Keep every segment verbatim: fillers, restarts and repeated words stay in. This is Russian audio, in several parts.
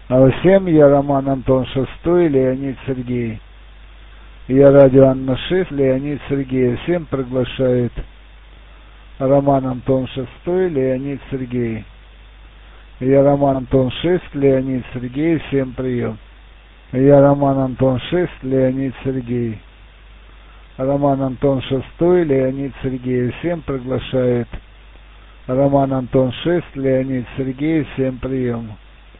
А всем я Роман Антон Шестой, Леонид Сергей. Я радио Анна шесть, Леонид Сергей. Всем приглашает Роман Антон Шестой, Леонид Сергей. Я Роман Антон шесть, Леонид Сергей. Всем прием. Я Роман Антон шесть, Леонид Сергей. Роман Антон Шестой, Леонид Сергей. Всем приглашает Роман Антон шесть, Леонид Сергей. Всем прием.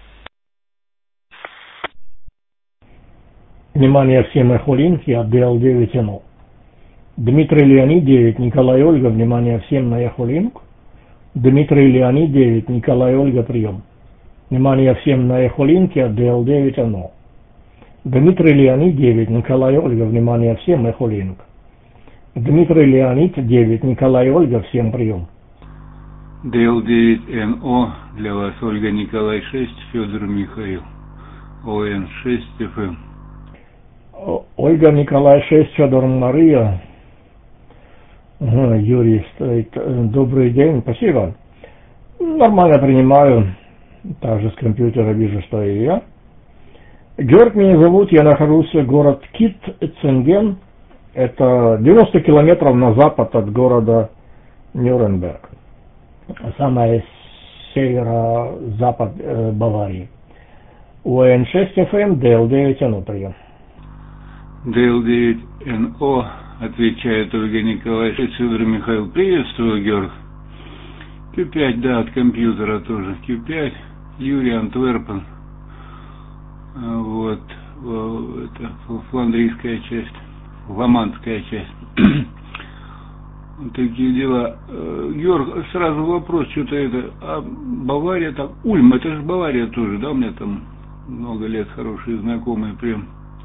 Внимание всем эхолинки от ди эл девять эн о. Дмитрий Леонид девять, Николай Ольга, внимание всем на эхолинк. Дмитрий Леонид девять, Николай Ольга, прием. Внимание всем на эхолинке от ди эл девять эн о. Дмитрий Леонид девять, Николай Ольга, внимание всем, эхолинк. Дмитрий Леонид девять, Николай Ольга, всем прием. ди эл девять эн о, для вас Ольга Николай шесть, Федор Михаил, о эн шесть эф эм. Ольга Николай шесть, Федор Мария. Ага, Юрий стоит. Добрый день, спасибо. Нормально принимаю. Также с компьютера вижу, что и я. Георг меня зовут, я нахожусь в город Китценген. Это девяносто километров на запад от города Нюрнберг. Самое северо-запад э, Баварии. о эн шесть эф эм, ди эл девять эн о, прием. ди эл девять эн о, отвечает Ольга Николай шесть, Федор Михаил. Приветствую, Георг. кью пять, да, от компьютера тоже. кью пять, Юрий Антверпен. Вот, это фландрийская часть, фламандская часть. Вот такие дела. Георг, сразу вопрос, что-то это, а Бавария там, Ульм, это же Бавария тоже, да, у меня там много лет хорошие знакомые прям.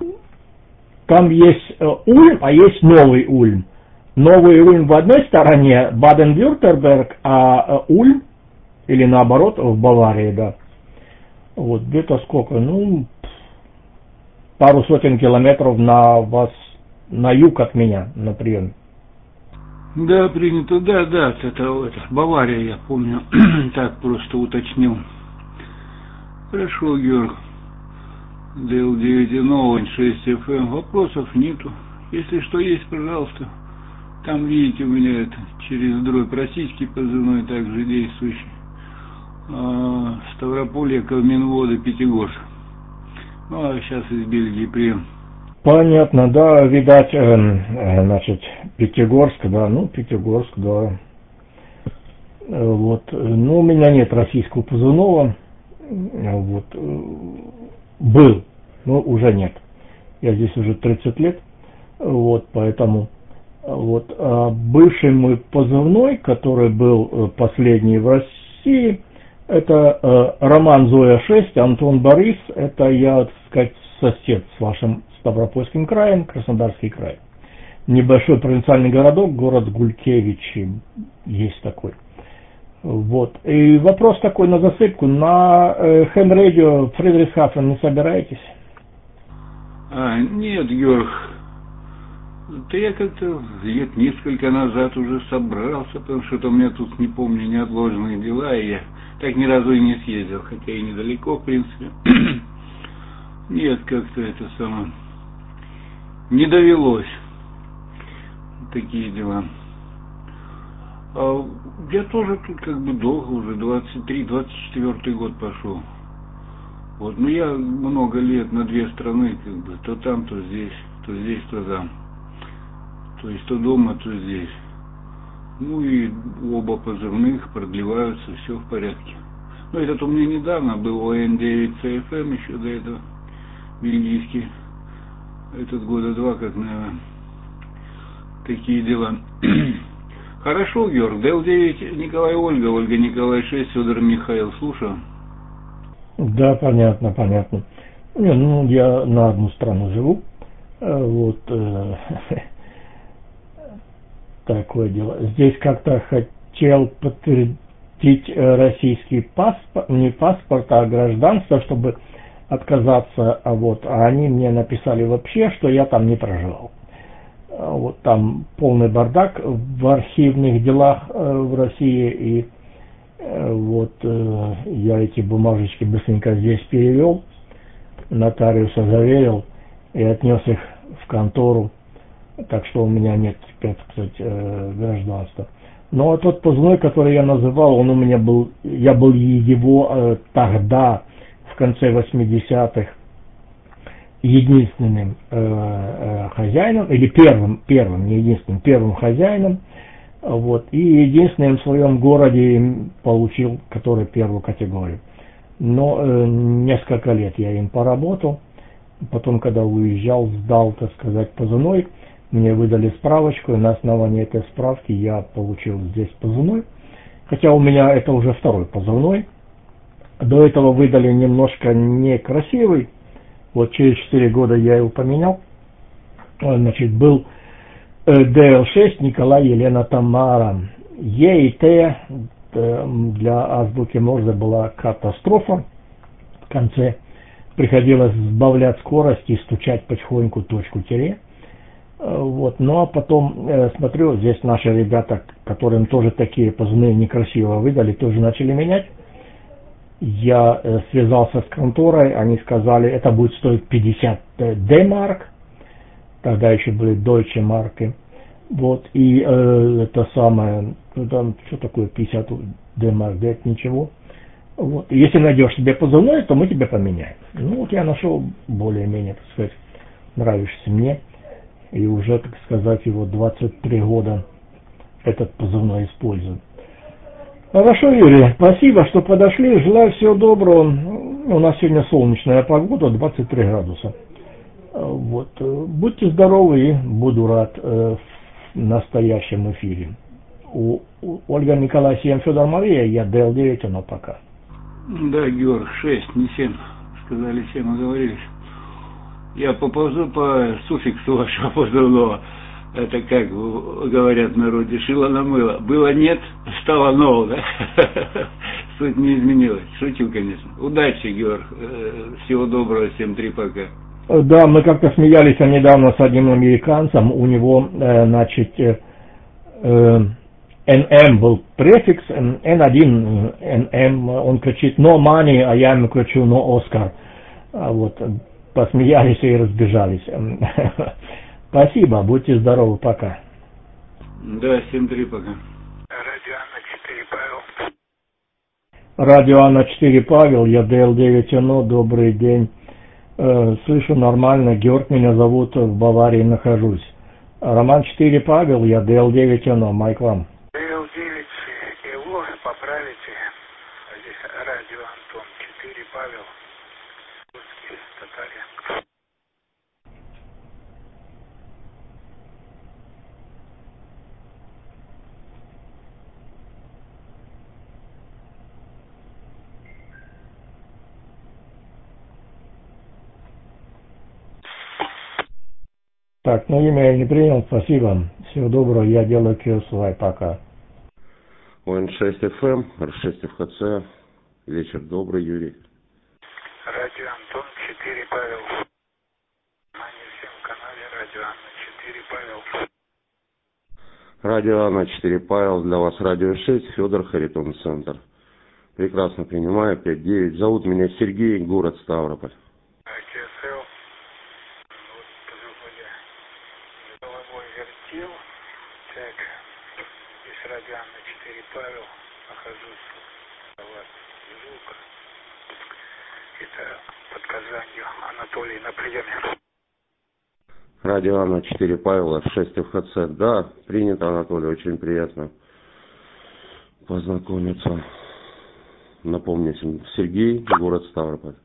Там есть э, Ульм, а есть Новый Ульм. Новый Ульм в одной стороне, Баден-Вюртемберг, а э, Ульм, или наоборот, в Баварии, да. Вот, где-то сколько, ну, пару сотен километров на вас, на юг от меня, на приеме. Да, принято, да, да, это, это Бавария, я помню, так просто уточнил. Хорошо, Георг. ди эл девять эн о, шесть эф эм, вопросов нету. Если что есть, пожалуйста. Там, видите, у меня это через дробь российский позывной также действующий. А, Ставрополье, Калминводы, Пятигорск. Ну, а сейчас из Бельгии прием. Понятно, да, видать, э, э, значит, Пятигорск, да, ну, Пятигорск, да. Э, вот, ну, у меня нет российского позывного. Вот, э, был, но уже нет. Я здесь уже тридцать лет, вот, поэтому, вот, а бывший мой позывной, который был последний в России, это э, Роман Зоя шесть, Антон Борис, это я, так сказать, сосед с вашим Ставропольским краем, Краснодарский край. Небольшой провинциальный городок, город Гулькевич, есть такой. Вот. И вопрос такой на засыпку. На э, Хэм-радио Фридрихсхафен не собираетесь? А, нет, Георг. Да я как-то лет несколько назад уже собрался, потому что у меня тут, не помню, неотложные дела, и я так ни разу и не съездил, хотя и недалеко, в принципе. Нет, как-то это самое... Не довелось. Такие дела. А я тоже тут как бы долго, уже двадцать три двадцать четвёртый год пошел. Вот, ну я много лет на две страны, как бы, то там, то здесь, то здесь, то там. То есть то дома, то здесь. Ну и оба позывных продлеваются, все в порядке. Ну этот у меня недавно был о эн девять си эф эм, еще до этого, бельгийский. Этот года два, как, наверное, такие дела. Хорошо, Георг. ди эл девять Николай Ольга, Ольга Николай шесть, Федор Михаил. Слушаю. Да, понятно, понятно. Не, ну, я на одну страну живу. Вот. Э, такое дело. Здесь как-то хотел подтвердить российский паспорт, не паспорт, а гражданство, чтобы отказаться, а вот, а они мне написали вообще, что я там не проживал. Вот там полный бардак в архивных делах э, в России, и э, вот э, я эти бумажечки быстренько здесь перевел, нотариуса заверил и отнес их в контору. Так что у меня нет, так сказать, гражданства. Но тот позывной, который я называл, он у меня был, я был его тогда, в конце восьмидесятых, единственным э, э, хозяином, или первым, первым, не единственным, первым хозяином, вот, и единственным в своем городе получил, который первую категорию. Но э, несколько лет я им поработал, потом, когда уезжал, сдал, так сказать, позывной, мне выдали справочку, и на основании этой справки я получил здесь позывной, хотя у меня это уже второй позывной. До этого выдали немножко некрасивый. Вот через четыре года я его поменял. Значит, был ди эл шесть Николай, Елена, Тамара. Е и Т для азбуки Морзе была катастрофа. В конце приходилось сбавлять скорость и стучать потихоньку точку тире. Вот. Ну а потом э, смотрю, здесь наши ребята, которым тоже такие позывные некрасиво выдали, тоже начали менять. Я э, связался с конторой, они сказали, это будет стоить пятьдесят D-марк, тогда еще были Deutsche марки. Вот, и э, это самое, ну, там, что такое пятьдесят D-марк, да это ничего. Вот. Если найдешь себе позывной, то мы тебе поменяем. Ну вот я нашел более-менее, так сказать, нравишься мне. И уже, так сказать, его двадцать три года этот позывной использую. Хорошо, Юрий, спасибо, что подошли. Желаю всего доброго. У нас сегодня солнечная погода, двадцать три градуса. Вот. Будьте здоровы и буду рад в настоящем эфире. У Ольга Николай семь, Федор Мария, я ди эл девять, но пока. Да, Георг, шесть, не семь. Сказали семь, оговорились. Я поползу по суффиксу вашего позывного. Это как говорят в народе, шило на мыло. Было нет, стало ново, да? Суть не изменилась. Шучу, конечно. Удачи, Георг. Всего доброго, семь три, пока. Да, мы как-то смеялись недавно с одним американцем. У него, значит, эн эм был префикс, эн один, эн эм, он кричит «no money», а я ему кричу «no Oscar». Вот. Посмеялись и разбежались. Спасибо, будьте здоровы, пока. Да, семь три, пока. Радио Анна четыре, Павел. Радио Анна четыре, Павел, я ди эл девять эн о, добрый день. Э, слышу нормально, Георг меня зовут, в Баварии нахожусь. Роман четыре, Павел, я ди эл девять эн о, майк вам. ди эл девять ЭО, поправите. Здесь радио Антон четыре, Павел. Татария. Так, ну имя я не принял, спасибо. Всего доброго, я делаю киосвай, пока. ОН шесть эф эм, эр шесть эф ха цэ. Вечер добрый, Юрий. Радио Антон четыре, Павел. Внимание всем в канале Радио Анна четыре, Павел. Радио Анна четыре, Павел. Для вас Радио шесть, Федор, Харитон Центр. Прекрасно принимаю, пять девять. Зовут меня Сергей, город Ставрополь. КСЛ. Вот позывной головой вертел. Так, здесь Радио Анна четыре, Павел. Нахожусь у вас звук. Это под Казанью. Анатолий на приеме. Радио Анна четыре, Павел, эр шесть эф ха цэ. Да, принято, Анатолий, очень приятно познакомиться. Напомню, Сергей, город Ставрополь.